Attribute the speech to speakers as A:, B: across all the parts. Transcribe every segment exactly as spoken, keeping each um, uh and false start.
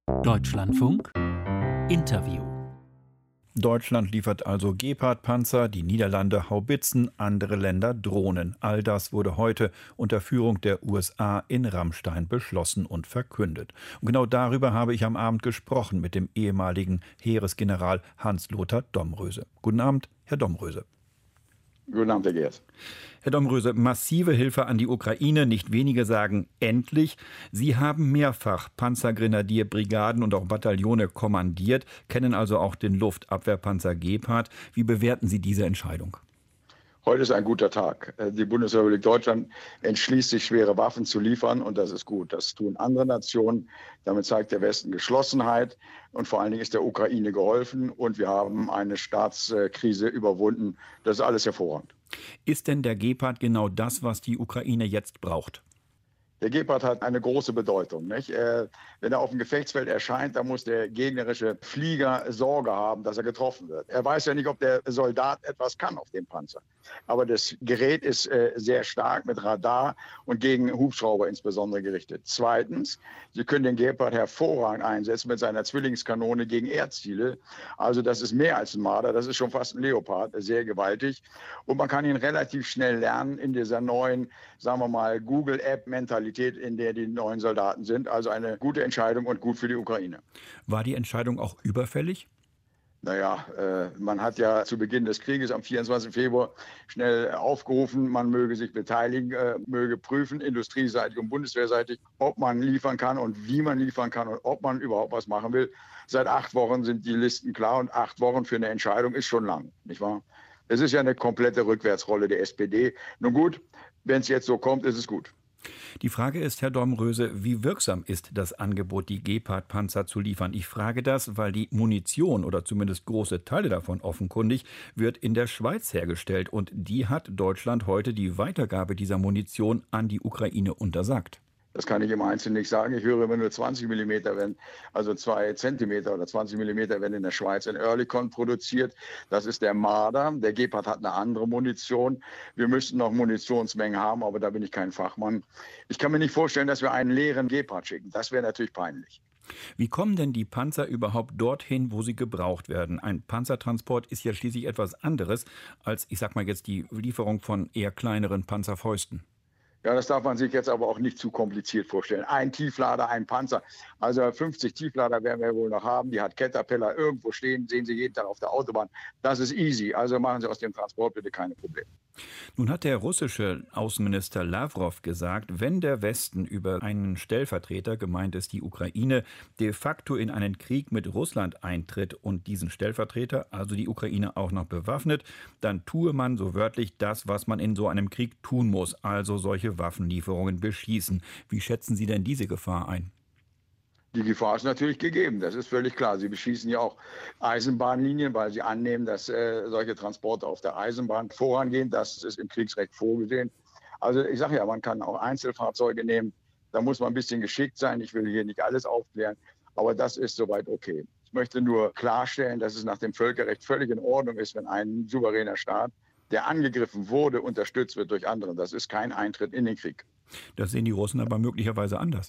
A: Deutschlandfunk Interview.
B: Deutschland liefert also Gepard-Panzer, die Niederlande Haubitzen, andere Länder Drohnen. All das wurde heute unter Führung der U S A in Ramstein beschlossen und verkündet. Und genau darüber habe ich am Abend gesprochen mit dem ehemaligen Heeresgeneral Hans-Lothar Domröse. Guten Abend, Herr Domröse.
C: Guten Abend, Herr Geers.
B: Herr Domröse, massive Hilfe an die Ukraine, nicht wenige sagen endlich. Sie haben mehrfach Panzergrenadierbrigaden und auch Bataillone kommandiert, kennen also auch den Luftabwehrpanzer Gepard. Wie bewerten Sie diese Entscheidung?
C: Heute ist ein guter Tag. Die Bundesrepublik Deutschland entschließt sich, schwere Waffen zu liefern, und das ist gut. Das tun andere Nationen. Damit zeigt der Westen Geschlossenheit, und vor allen Dingen ist der Ukraine geholfen, und wir haben eine Staatskrise überwunden. Das ist alles hervorragend.
B: Ist denn der Gepard genau das, was die Ukraine jetzt braucht?
C: Der Gepard hat eine große Bedeutung, nicht? Äh, wenn er auf dem Gefechtsfeld erscheint, dann muss der gegnerische Flieger Sorge haben, dass er getroffen wird. Er weiß ja nicht, ob der Soldat etwas kann auf dem Panzer. Aber das Gerät ist äh, sehr stark mit Radar und gegen Hubschrauber insbesondere gerichtet. Zweitens, Sie können den Gepard hervorragend einsetzen mit seiner Zwillingskanone gegen Erdziele. Also das ist mehr als ein Marder, das ist schon fast ein Leopard, sehr gewaltig. Und man kann ihn relativ schnell lernen in dieser neuen, sagen wir mal, Google-App-Mentalität, in der die neuen Soldaten sind. Also eine gute Entscheidung und gut für die Ukraine.
B: War die Entscheidung auch überfällig?
C: Naja, äh, man hat ja zu Beginn des Krieges am vierundzwanzigsten Februar schnell aufgerufen, man möge sich beteiligen, äh, möge prüfen, industrieseitig und bundeswehrseitig, ob man liefern kann und wie man liefern kann und ob man überhaupt was machen will. Seit acht Wochen sind die Listen klar, und acht Wochen für eine Entscheidung ist schon lang, nicht wahr? Es ist ja eine komplette Rückwärtsrolle der S P D. Nun gut, wenn es jetzt so kommt, ist es gut.
B: Die Frage ist, Herr Domröse, wie wirksam ist das Angebot, die Gepard-Panzer zu liefern? Ich frage das, weil die Munition oder zumindest große Teile davon offenkundig wird in der Schweiz hergestellt, und die hat Deutschland heute die Weitergabe dieser Munition an die Ukraine untersagt.
C: Das kann ich im Einzelnen nicht sagen. Ich höre immer nur zwanzig Millimeter, wenn, also zwei Zentimeter oder zwanzig Millimeter, wenn in der Schweiz in Oerlikon produziert. Das ist der Marder. Der Gepard hat eine andere Munition. Wir müssten noch Munitionsmengen haben, aber da bin ich kein Fachmann. Ich kann mir nicht vorstellen, dass wir einen leeren Gepard schicken. Das wäre natürlich peinlich.
B: Wie kommen denn die Panzer überhaupt dorthin, wo sie gebraucht werden? Ein Panzertransport ist ja schließlich etwas anderes als, ich sag mal jetzt, die Lieferung von eher kleineren Panzerfäusten.
C: Ja, das darf man sich jetzt aber auch nicht zu kompliziert vorstellen. Ein Tieflader, ein Panzer. Also fünfzig Tieflader werden wir wohl noch haben. Die hat Caterpillar irgendwo stehen, sehen Sie jeden Tag auf der Autobahn. Das ist easy. Also machen Sie aus dem Transport bitte keine Probleme.
B: Nun hat der russische Außenminister Lawrow gesagt, wenn der Westen über einen Stellvertreter, gemeint ist die Ukraine, de facto in einen Krieg mit Russland eintritt und diesen Stellvertreter, also die Ukraine, auch noch bewaffnet, dann tue man so wörtlich das, was man in so einem Krieg tun muss, also solche Waffenlieferungen beschießen. Wie schätzen Sie denn diese Gefahr ein?
C: Die Gefahr ist natürlich gegeben, das ist völlig klar. Sie beschießen ja auch Eisenbahnlinien, weil sie annehmen, dass äh, solche Transporte auf der Eisenbahn vorangehen. Das ist im Kriegsrecht vorgesehen. Also ich sage ja, man kann auch Einzelfahrzeuge nehmen. Da muss man ein bisschen geschickt sein. Ich will hier nicht alles aufklären, aber das ist soweit okay. Ich möchte nur klarstellen, dass es nach dem Völkerrecht völlig in Ordnung ist, wenn ein souveräner Staat, der angegriffen wurde, unterstützt wird durch andere. Das ist kein Eintritt in den Krieg.
B: Das sehen die Russen aber möglicherweise anders.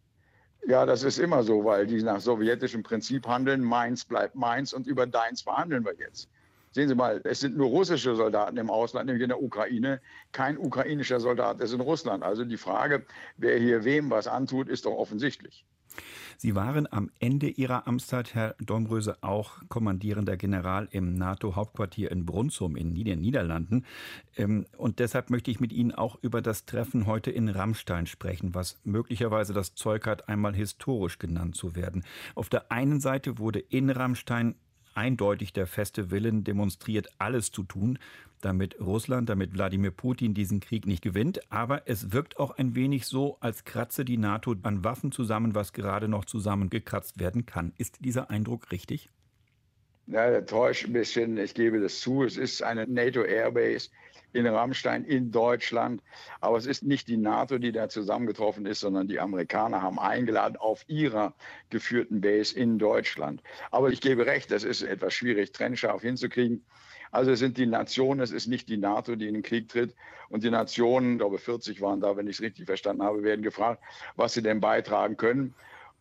C: Ja, das ist immer so, weil die nach sowjetischem Prinzip handeln. Meins bleibt meins, und über deins verhandeln wir jetzt. Sehen Sie mal, es sind nur russische Soldaten im Ausland, nämlich in der Ukraine. Kein ukrainischer Soldat ist in Russland. Also die Frage, wer hier wem was antut, ist doch offensichtlich.
B: Sie waren am Ende Ihrer Amtszeit, Herr Domröse, auch kommandierender General im NATO-Hauptquartier in Brunssum in den Niederlanden. Und deshalb möchte ich mit Ihnen auch über das Treffen heute in Ramstein sprechen, was möglicherweise das Zeug hat, einmal historisch genannt zu werden. Auf der einen Seite wurde in Ramstein eindeutig der feste Willen demonstriert, alles zu tun, damit Russland, damit Wladimir Putin diesen Krieg nicht gewinnt. Aber es wirkt auch ein wenig so, als kratze die NATO an Waffen zusammen, was gerade noch zusammengekratzt werden kann. Ist dieser Eindruck richtig?
C: Ja, der täuscht ein bisschen. Ich gebe das zu. Es ist eine NATO-Airbase in Ramstein in Deutschland. Aber es ist nicht die NATO, die da zusammengetroffen ist, sondern die Amerikaner haben eingeladen auf ihrer geführten Base in Deutschland. Aber ich gebe recht, das ist etwas schwierig, trennscharf hinzukriegen. Also es sind die Nationen, es ist nicht die NATO, die in den Krieg tritt. Und die Nationen, ich glaube vierzig waren da, wenn ich es richtig verstanden habe, werden gefragt, was sie denn beitragen können.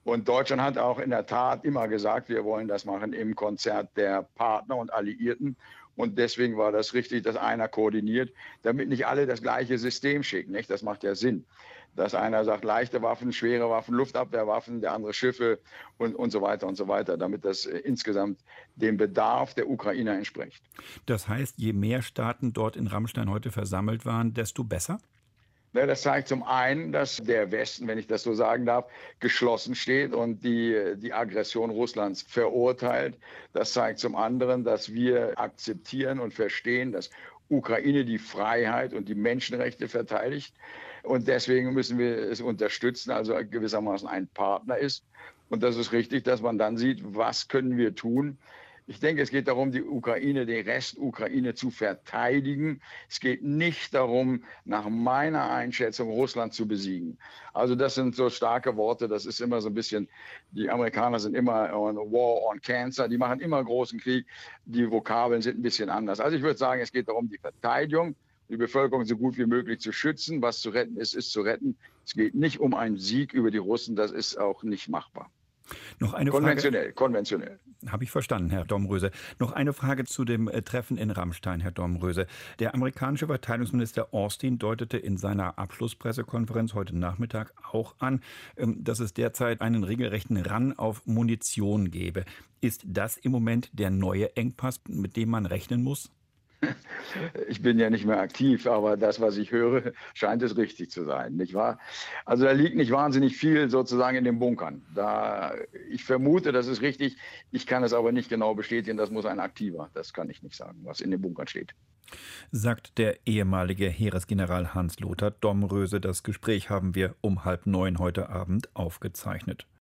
C: Und Deutschland hat auch in der Tat immer gesagt, wir wollen das machen im Konzert der Partner und Alliierten. Und deswegen war das richtig, dass einer koordiniert, damit nicht alle das gleiche System schicken. Nicht? Das macht ja Sinn. Dass einer sagt, leichte Waffen, schwere Waffen, Luftabwehrwaffen, der andere Schiffe und, und so weiter und so weiter, damit das äh, insgesamt dem Bedarf der Ukrainer entspricht.
B: Das heißt, je mehr Staaten dort in Ramstein heute versammelt waren, desto besser?
C: Ja, das zeigt zum einen, dass der Westen, wenn ich das so sagen darf, geschlossen steht und die, die Aggression Russlands verurteilt. Das zeigt zum anderen, dass wir akzeptieren und verstehen, dass Ukraine die Freiheit und die Menschenrechte verteidigt. Und deswegen müssen wir es unterstützen, also gewissermaßen ein Partner ist. Und das ist richtig, dass man dann sieht, was können wir tun. Ich denke, es geht darum, die Ukraine, die Restukraine zu verteidigen. Es geht nicht darum, nach meiner Einschätzung Russland zu besiegen. Also das sind so starke Worte, das ist immer so ein bisschen, die Amerikaner sind immer on War on Cancer, die machen immer großen Krieg, die Vokabeln sind ein bisschen anders. Also ich würde sagen, es geht darum, die Verteidigung, die Bevölkerung so gut wie möglich zu schützen. Was zu retten ist, ist zu retten. Es geht nicht um einen Sieg über die Russen, das ist auch nicht machbar.
B: Noch eine
C: konventionell,
B: Frage.
C: konventionell.
B: Habe ich verstanden, Herr Domröse. Noch eine Frage zu dem äh, Treffen in Ramstein, Herr Domröse. Der amerikanische Verteidigungsminister Austin deutete in seiner Abschlusspressekonferenz heute Nachmittag auch an, ähm, dass es derzeit einen regelrechten Run auf Munition gebe. Ist das im Moment der neue Engpass, mit dem man rechnen muss?
C: Ich bin ja nicht mehr aktiv, aber das, was ich höre, scheint es richtig zu sein, nicht wahr? Also da liegt nicht wahnsinnig viel sozusagen in den Bunkern. Da, ich vermute, das ist richtig. Ich kann es aber nicht genau bestätigen. Das muss ein Aktiver. Das kann ich nicht sagen, was in den Bunkern steht.
B: Sagt der ehemalige Heeresgeneral Hans-Lothar Domröse. Das Gespräch haben wir um halb neun heute Abend aufgezeichnet.